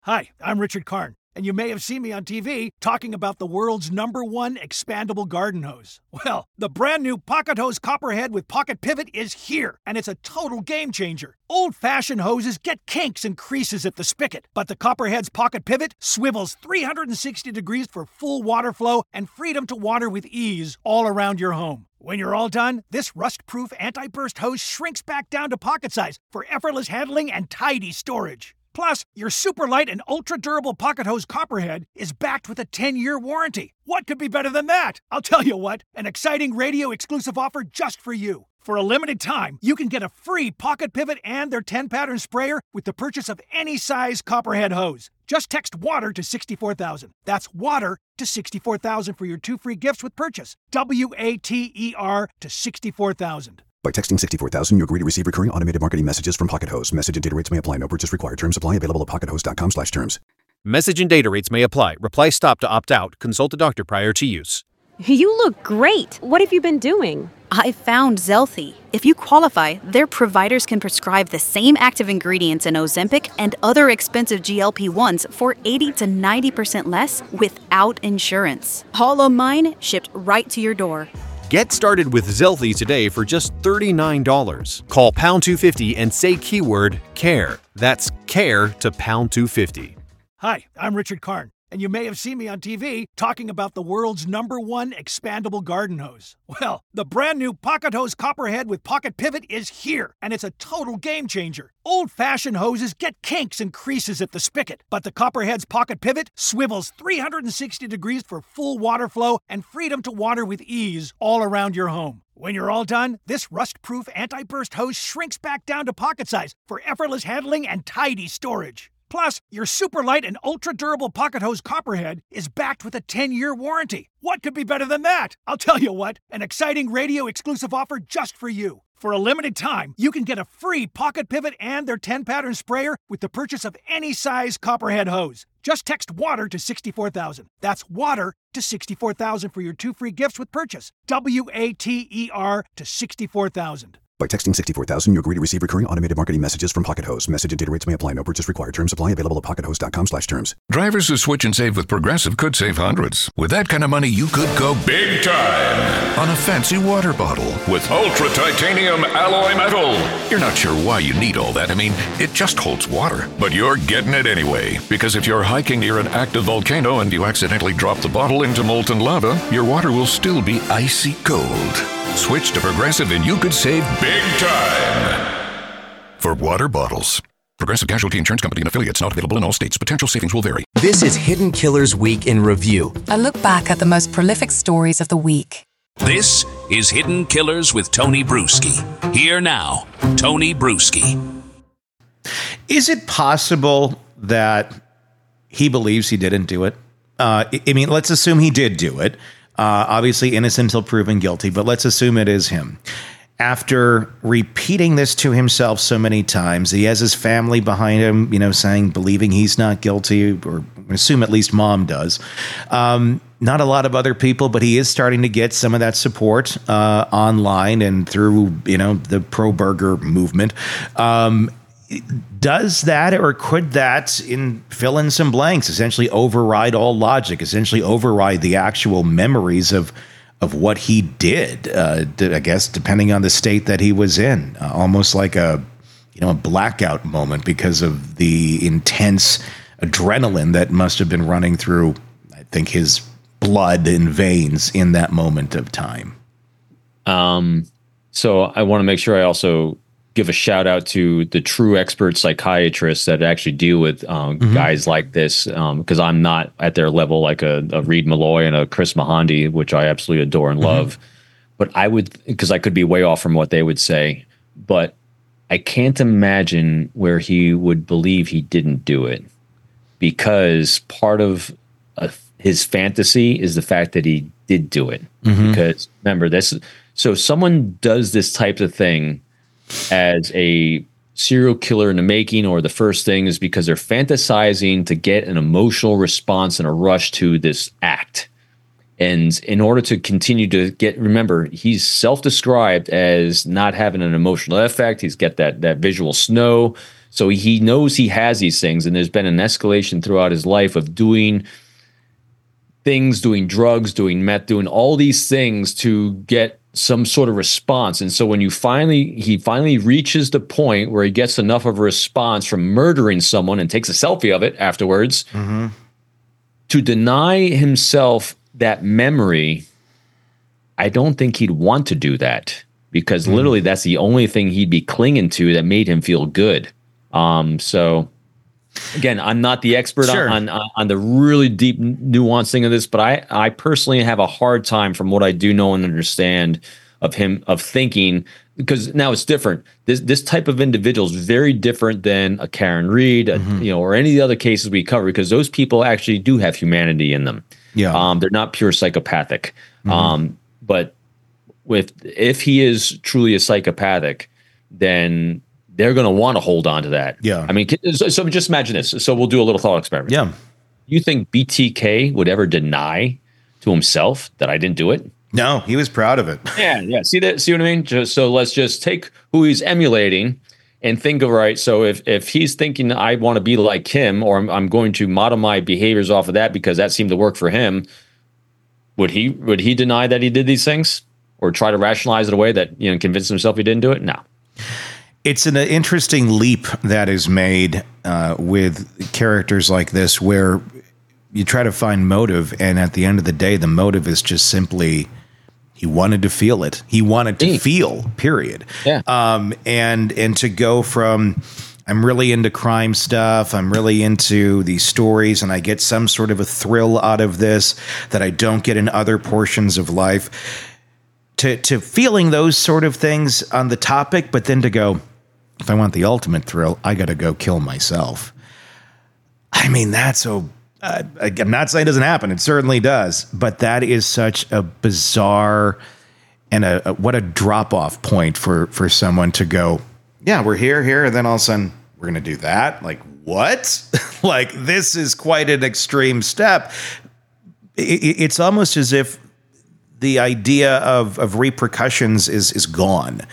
Hi, I'm Richard Karn, and you may have seen me on TV talking about the world's #1 expandable garden hose. Well, the brand new Pocket Hose Copperhead with Pocket Pivot is here, and it's a total game changer. Old-fashioned hoses get kinks and creases at the spigot, but the Copperhead's Pocket Pivot swivels 360 degrees for full water flow and freedom to water with ease all around your home. When you're all done, this rust-proof anti-burst hose shrinks back down to pocket size for effortless handling and tidy storage. Plus, your super light and ultra-durable Pocket Hose Copperhead is backed with a 10-year warranty. What could be better than that? I'll tell you what, an exciting radio-exclusive offer just for you. For a limited time, you can get a free Pocket Pivot and their 10-pattern sprayer with the purchase of any size Copperhead hose. Just text WATER to 64,000. That's WATER to 64,000 for your 2 free gifts with purchase. WATER to 64,000. By texting 64,000, you agree to receive recurring automated marketing messages from Pocket Hose. Message and data rates may apply. No purchase required. Terms apply. Available at pockethose.com/terms. Message and data rates may apply. Reply stop to opt out. Consult a doctor prior to use. You look great. What have you been doing? I found Zelthy. If you qualify, their providers can prescribe the same active ingredients in Ozempic and other expensive GLP-1s for 80 to 90% less without insurance. All of mine shipped right to your door. Get started with Zelthy today for just $39. Call pound 250 and say keyword CARE. That's CARE to pound 250. Hi, I'm Richard Karn, and you may have seen me on TV talking about the world's #1 expandable garden hose. Well, the brand new Pocket Hose Copperhead with Pocket Pivot is here, and it's a total game changer. Old-fashioned hoses get kinks and creases at the spigot, but the Copperhead's Pocket Pivot swivels 360 degrees for full water flow and freedom to water with ease all around your home. When you're all done, this rust-proof anti-burst hose shrinks back down to pocket size for effortless handling and tidy storage. Plus, your super light and ultra-durable Pocket Hose Copperhead is backed with a 10-year warranty. What could be better than that? I'll tell you what, an exciting radio-exclusive offer just for you. For a limited time, you can get a free Pocket Pivot and their 10-pattern sprayer with the purchase of any size Copperhead hose. Just text WATER to 64,000. That's WATER to 64,000 for your 2 free gifts with purchase. WATER to 64,000. By texting 64,000, you agree to receive recurring automated marketing messages from Pocket Hose. Message and data rates may apply. No purchase required. Terms apply. Available at pockethose.com/terms. Drivers who switch and save with Progressive could save hundreds. With that kind of money, you could go big time on a fancy water bottle with ultra titanium alloy metal. You're not sure why you need all that. I mean, it just holds water. But you're getting it anyway. Because if you're hiking near an active volcano and you accidentally drop the bottle into molten lava, your water will still be icy cold. Switch to Progressive and you could save big time. For water bottles. Progressive Casualty Insurance Company and affiliates, not available in all states. Potential savings will vary. This is Hidden Killers Week in Review. A look back at the most prolific stories of the week. This is Hidden Killers with Tony Bruschi. Here now, Tony Bruschi. Is it possible that he believes he didn't do it? I mean, let's assume he did do it. Obviously innocent until proven guilty, but let's assume it is him. After repeating this to himself so many times, he has his family behind him, saying, believing he's not guilty, or assume at least mom does. Not a lot of other people, but he is starting to get some of that support online and through, the pro-burger movement. Does that, or could that fill in some blanks, essentially override all logic, essentially override the actual memories of what he did, I guess, depending on the state that he was in, almost like a blackout moment because of the intense adrenaline that must have been running through, I think, his blood and veins in that moment of time. So I want to make sure I also give a shout out to the true expert psychiatrists that actually deal with guys like this, because I'm not at their level like a Reed Malloy and a Chris Mahandi, which I absolutely adore and love. But I would, because I could be way off from what they would say, but I can't imagine where he would believe he didn't do it, because part of his fantasy is the fact that he did do it. Because remember this, so someone does this type of thing as a serial killer in the making, or the first thing is because they're fantasizing to get an emotional response and a rush to this act. And in order to continue to remember, he's self-described as not having an emotional effect. He's got that visual snow. So he knows he has these things, and there's been an escalation throughout his life of doing things, doing drugs, doing meth, doing all these things to get some sort of response. And so when he finally reaches the point where he gets enough of a response from murdering someone and takes a selfie of it afterwards, to deny himself that memory, I don't think he'd want to do that, because literally that's the only thing he'd be clinging to that made him feel good. So again, I'm not the expert on the really deep nuanced thing of this, but I personally have a hard time, from what I do know and understand of him, of thinking, because now it's different. This type of individual is very different than a Karen Reed, or any of the other cases we cover, because those people actually do have humanity in them. Yeah. They're not pure psychopathic. But if he is truly a psychopathic, then they're going to want to hold on to that. Yeah. I mean, so just imagine this. So we'll do a little thought experiment. Yeah. You think BTK would ever deny to himself that I didn't do it? No, he was proud of it. Yeah. See what I mean? So let's just take who he's emulating and think of, right, so if he's thinking I want to be like him, or I'm going to model my behaviors off of that because that seemed to work for him, would he deny that he did these things, or try to rationalize it away, that, convince himself he didn't do it? No. It's an interesting leap that is made with characters like this, where you try to find motive, and at the end of the day, the motive is just simply he wanted to feel it. He wanted to feel, period. Yeah. And to go from, I'm really into crime stuff, I'm really into these stories, and I get some sort of a thrill out of this that I don't get in other portions of life, to feeling those sort of things on the topic, but then to go, if I want the ultimate thrill, I got to go kill myself. I mean, that's so... I'm not saying it doesn't happen. It certainly does. But that is such a bizarre and what a drop-off point for someone to go, yeah, we're here, and then all of a sudden we're going to do that? Like, what? Like, this is quite an extreme step. It's almost as if the idea of repercussions is gone.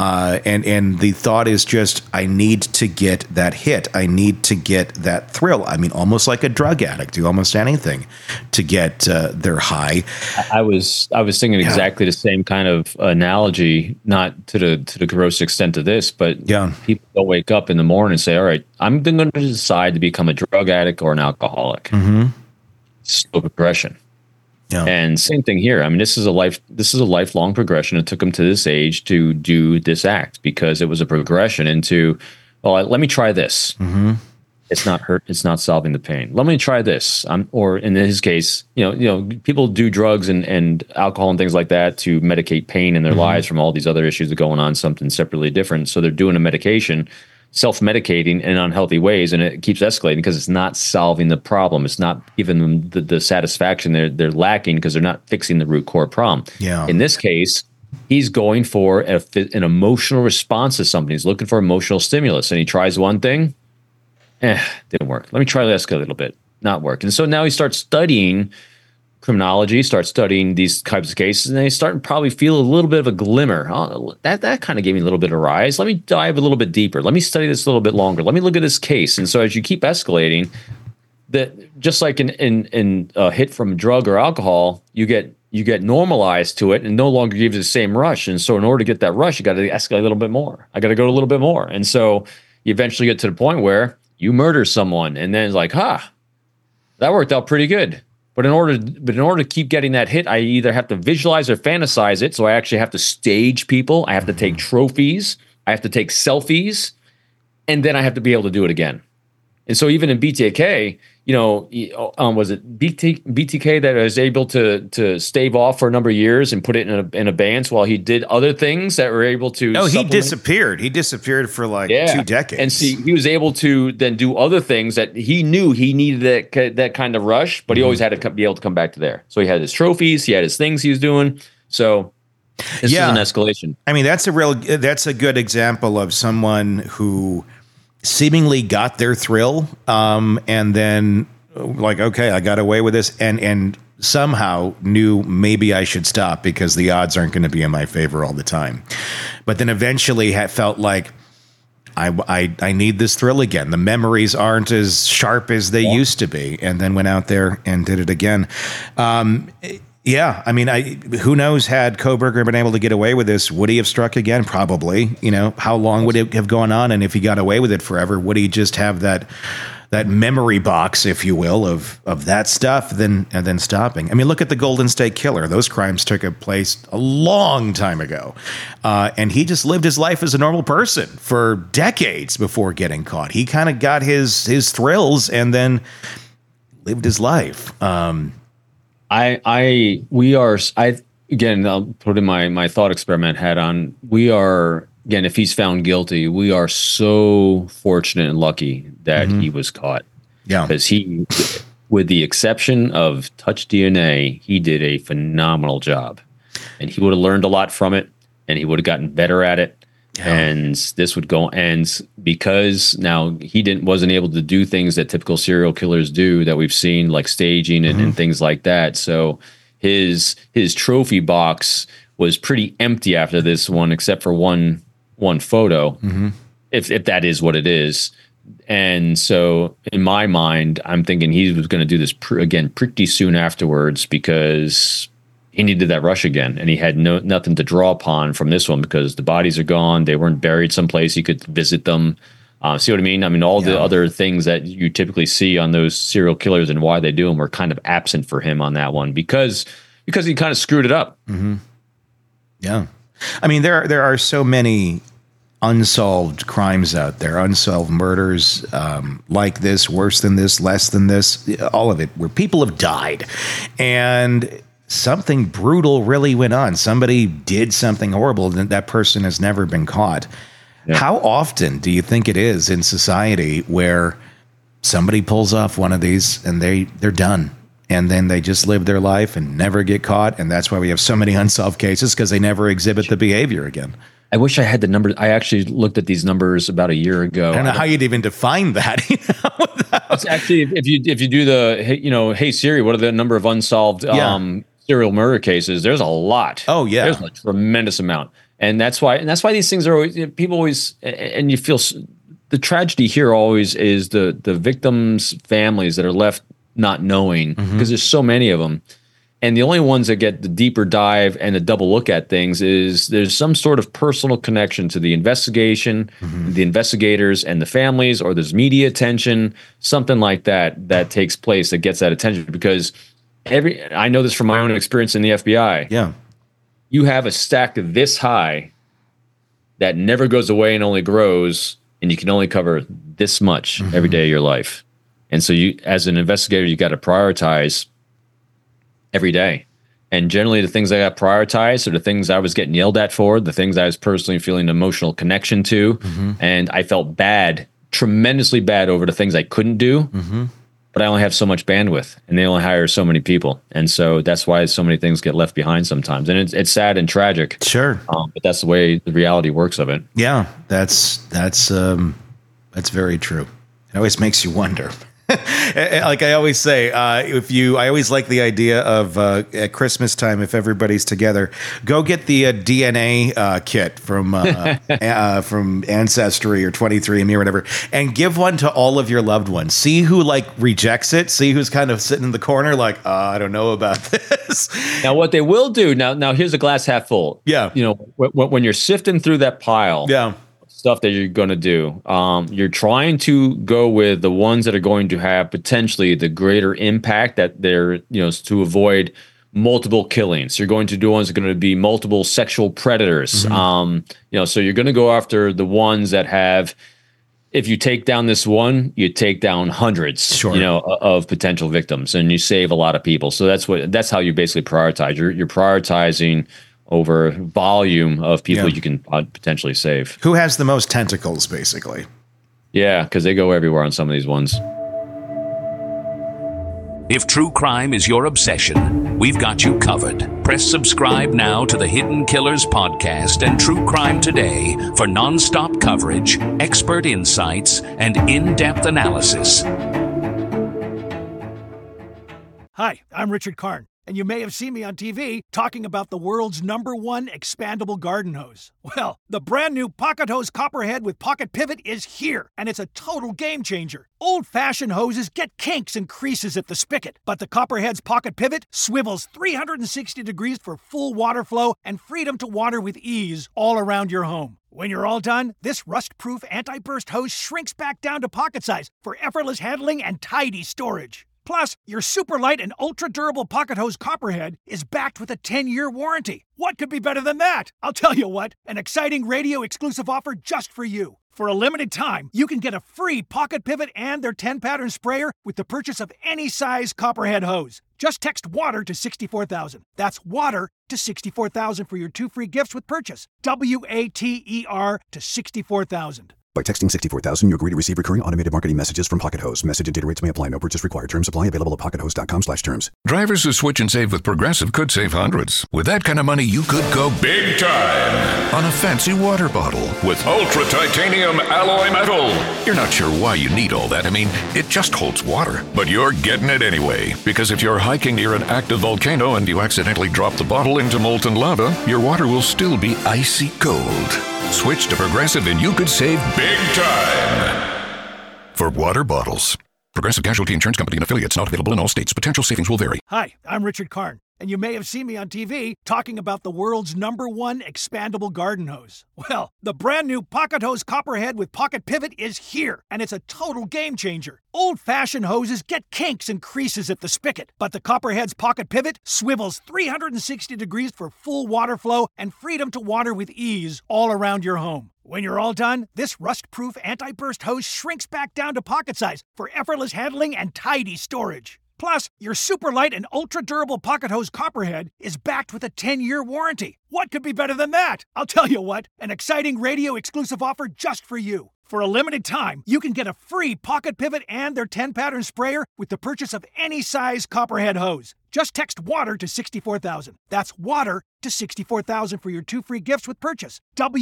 And the thought is just, I need to get that hit. I need to get that thrill. I mean, almost like a drug addict, do almost anything to get their high. I was thinking exactly the same kind of analogy, not to the gross extent of this, but people don't wake up in the morning and say, all right, I'm going to decide to become a drug addict or an alcoholic. Mm-hmm. Slow progression. Yeah. And same thing here. I mean, this is a lifelong progression. It took him to this age to do this act, because it was a progression into, well, let me try this. Mm-hmm. It's not hurt. It's not solving the pain. Let me try this. Or in his case, people do drugs and alcohol and things like that to medicate pain in their lives from all these other issues that are going on, something separately different. So they're doing a medication, self-medicating in unhealthy ways, and it keeps escalating because it's not solving the problem. It's not giving them the satisfaction they're lacking, because they're not fixing the root core problem. Yeah. In this case, he's going for an emotional response to something. He's looking for emotional stimulus, and he tries one thing, didn't work. Let me try this a little bit, not work. And so now he starts studying criminology, start studying these types of cases, and they start to probably feel a little bit of a glimmer. Oh, that kind of gave me a little bit of rise. Let me dive a little bit deeper. Let me study this a little bit longer. Let me look at this case. And so as you keep escalating, that just like in a hit from drug or alcohol, you get normalized to it and no longer gives you the same rush. And so in order to get that rush, you got to escalate a little bit more. I got to go a little bit more. And so you eventually get to the point where you murder someone, and then it's like, that worked out pretty good. But in order to keep getting that hit, I either have to visualize or fantasize it. So I actually have to stage people. I have to take trophies. I have to take selfies, and then I have to be able to do it again. And so even in BTK, was it BTK that was able to stave off for a number of years and put it in abeyance while he did other things that were able to. No, he disappeared. He disappeared for 2 decades. And see, he was able to then do other things that he knew he needed that kind of rush, but he always had to be able to come back to there. So he had his trophies, he had his things he was doing. So this is an escalation. I mean, that's a good example of someone who seemingly got their thrill, and then okay, I got away with this, and somehow knew maybe I should stop because the odds aren't going to be in my favor all the time. But then eventually felt like, I need this thrill again. The memories aren't as sharp as they used to be, and then went out there and did it again. Yeah, I mean, who knows? Had Kohberger been able to get away with this, would he have struck again? Probably. How long would it have gone on? And if he got away with it forever, would he just have that memory box, if you will, of that stuff, and then stopping? I mean, look at the Golden State Killer. Those crimes took place a long time ago, and he just lived his life as a normal person for decades before getting caught. He kind of got his thrills and then lived his life. Again, I'll put in my thought experiment hat on. Again, if he's found guilty, we are so fortunate and lucky that he was caught. Yeah. Because he, with the exception of touch DNA, he did a phenomenal job. And he would have learned a lot from it, and he would have gotten better at it. Yeah. And this would go, and because now he wasn't able to do things that typical serial killers do that we've seen, like staging and things like that. So his trophy box was pretty empty after this one, except for one photo, if that is what it is. And so in my mind, I'm thinking he was going to do this again pretty soon afterwards, because he needed that rush again, and he had nothing to draw upon from this one because the bodies are gone. They weren't buried someplace he could visit them. See what I mean? I mean, all the other things that you typically see on those serial killers and why they do them were kind of absent for him on that one because he kind of screwed it up. Yeah. I mean, there are so many unsolved crimes out there, unsolved murders like this, worse than this, less than this, all of it, where people have died. And something brutal really went on. Somebody did something horrible, and that person has never been caught. Yeah. How often do you think it is in society where somebody pulls off one of these and they're done, and then they just live their life and never get caught? And that's why we have so many unsolved cases, because they never exhibit the behavior again. I wish I had the numbers. I actually looked at these numbers about a year ago. I don't know how you'd even define that. It's actually, if you do the, hey Siri, what are the number of unsolved serial murder cases? There's a lot. Oh yeah, there's a tremendous amount, and that's why these things are always, people always, and you feel the tragedy here always is the victims' families that are left not knowing, because there's so many of them. And the only ones that get the deeper dive and the double look at things is there's some sort of personal connection to the investigation, the investigators and the families, or there's media attention, something like that takes place that gets that attention. Because I know this from my own experience in the FBI. Yeah. You have a stack this high that never goes away and only grows, and you can only cover this much every day of your life. And so you, as an investigator, you got to prioritize every day. And generally the things I got prioritized are the things I was getting yelled at for, the things I was personally feeling an emotional connection to. And I felt bad, tremendously bad over the things I couldn't do. But I only have so much bandwidth, and they only hire so many people. And so that's why so many things get left behind sometimes. And it's sad and tragic. Sure. But that's the way the reality works of it. Yeah, that's very true. It always makes you wonder. Like I always say, I always like the idea of at Christmas time, if everybody's together, go get the DNA kit from Ancestry or 23andMe or whatever, and give one to all of your loved ones. See who rejects it. See who's kind of sitting in the corner like, I don't know about this. Now, what they will do now, here's a glass half full. Yeah, when you're sifting through that pile. Yeah. Stuff that you're going to do. You're trying to go with the ones that are going to have potentially the greater impact, that they're, to avoid multiple killings. You're going to do ones that are going to be multiple sexual predators. So you're going to go after the ones that have, if you take down this one, you take down hundreds, of potential victims, and you save a lot of people. So that's how you basically prioritize. You're prioritizing over volume of people you can potentially save. Who has the most tentacles, basically? Yeah, because they go everywhere on some of these ones. If true crime is your obsession, we've got you covered. Press subscribe now to the Hidden Killers podcast and True Crime Today for nonstop coverage, expert insights, and in-depth analysis. Hi, I'm Richard Karn. and you may have seen me on TV talking about the world's #1 expandable garden hose. Well, the brand new Pocket Hose Copperhead with Pocket Pivot is here, and it's a total game changer. Old-fashioned hoses get kinks and creases at the spigot, but the Copperhead's Pocket Pivot swivels 360 degrees for full water flow and freedom to water with ease all around your home. When you're all done, this rust-proof anti-burst hose shrinks back down to pocket size for effortless handling and tidy storage. Plus, your super light and ultra-durable Pocket Hose Copperhead is backed with a 10-year warranty. What could be better than that? I'll tell you what, an exciting radio-exclusive offer just for you. For a limited time, you can get a free Pocket Pivot and their 10-pattern sprayer with the purchase of any size Copperhead hose. Just text WATER to 64,000. That's WATER to 64,000 for your 2 free gifts with purchase. WATER to 64,000. By texting 64,000, you agree to receive recurring automated marketing messages from Pocket Hose. Message and data rates may apply. No purchase required. Terms apply. Available at PocketHose.com/terms. Drivers who switch and save with Progressive could save hundreds. With that kind of money, you could go big time on a fancy water bottle with ultra titanium alloy metal. You're not sure why you need all that. I mean, it just holds water. But you're getting it anyway. Because if you're hiking near an active volcano and you accidentally drop the bottle into molten lava, your water will still be icy cold. Switch to Progressive and you could save big time. For water bottles. Progressive Casualty Insurance Company and affiliates, not available in all states. Potential savings will vary. Hi, I'm Richard Karn, and you may have seen me on TV talking about the world's #1 expandable garden hose. Well, the brand new Pocket Hose Copperhead with Pocket Pivot is here, and it's a total game changer. Old-fashioned hoses get kinks and creases at the spigot, but the Copperhead's Pocket Pivot swivels 360 degrees for full water flow and freedom to water with ease all around your home. When you're all done, this rust-proof anti-burst hose shrinks back down to pocket size for effortless handling and tidy storage. Plus, your super light and ultra-durable Pocket Hose Copperhead is backed with a 10-year warranty. What could be better than that? I'll tell you what, an exciting radio-exclusive offer just for you. For a limited time, you can get a free Pocket Pivot and their 10-pattern sprayer with the purchase of any size Copperhead hose. Just text WATER to 64,000. That's WATER to 64,000 for your 2 free gifts with purchase.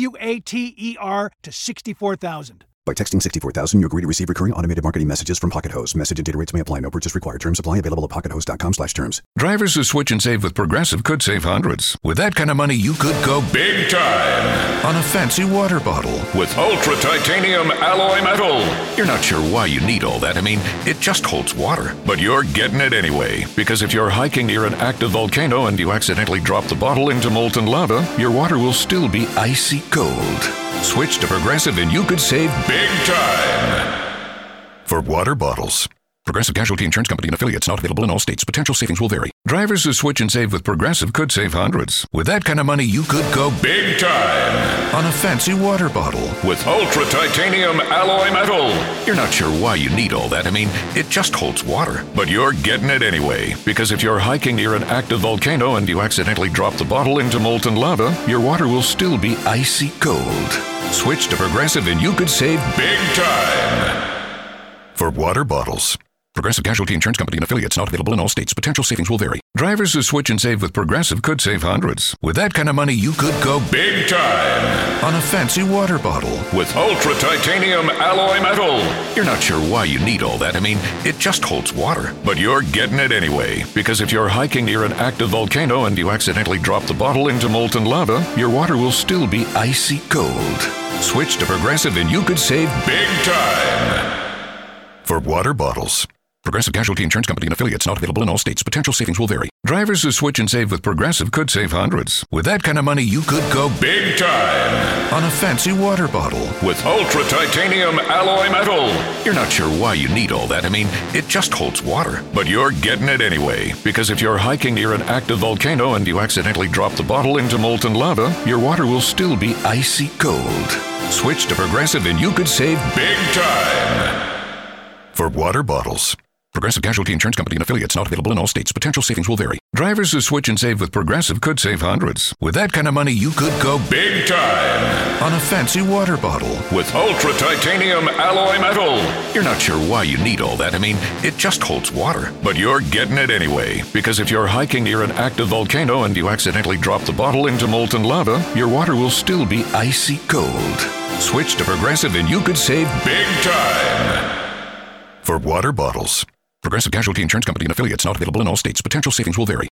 WATER to 64,000. By texting 64,000, you agree to receive recurring automated marketing messages from Pocket Hose. Message and data rates may apply. No purchase required. Terms apply. Available at PocketHose.com/terms. Drivers who switch and save with Progressive could save hundreds. With that kind of money, you could go big time on a fancy water bottle with ultra titanium alloy metal. You're not sure why you need all that. I mean, it just holds water. But you're getting it anyway. Because if you're hiking near an active volcano and you accidentally drop the bottle into molten lava, your water will still be icy cold. Switch to Progressive and you could save big time. For water bottles. Progressive Casualty Insurance Company and affiliates, not available in all states. Potential savings will vary. Drivers who switch and save with Progressive could save hundreds. With that kind of money, you could go big time on a fancy water bottle with ultra titanium alloy metal. You're not sure why you need all that. I mean, it just holds water. But you're getting it anyway. Because if you're hiking near an active volcano and you accidentally drop the bottle into molten lava, your water will still be icy cold. Switch to Progressive and you could save big time. For water bottles. Progressive Casualty Insurance Company and affiliates, not available in all states. Potential savings will vary. Drivers who switch and save with Progressive could save hundreds. With that kind of money, you could go big time on a fancy water bottle with ultra titanium alloy metal. You're not sure why you need all that. I mean, it just holds water. But you're getting it anyway. Because if you're hiking near an active volcano and you accidentally drop the bottle into molten lava, your water will still be icy cold. Switch to Progressive and you could save big time. For water bottles. Progressive Casualty Insurance Company and affiliates, not available in all states. Potential savings will vary. Drivers who switch and save with Progressive could save hundreds. With that kind of money, you could go big time on a fancy water bottle with ultra titanium alloy metal. You're not sure why you need all that. I mean, it just holds water. But you're getting it anyway. Because if you're hiking near an active volcano and you accidentally drop the bottle into molten lava, your water will still be icy cold. Switch to Progressive and you could save big time. For water bottles. Progressive Casualty Insurance Company and affiliates, not available in all states. Potential savings will vary. Drivers who switch and save with Progressive could save hundreds. With that kind of money, you could go big time on a fancy water bottle with ultra titanium alloy metal. You're not sure why you need all that. I mean, it just holds water. But you're getting it anyway. Because if you're hiking near an active volcano and you accidentally drop the bottle into molten lava, your water will still be icy cold. Switch to Progressive and you could save big time. For water bottles. Progressive Casualty Insurance Company and affiliates, not available in all states. Potential savings will vary.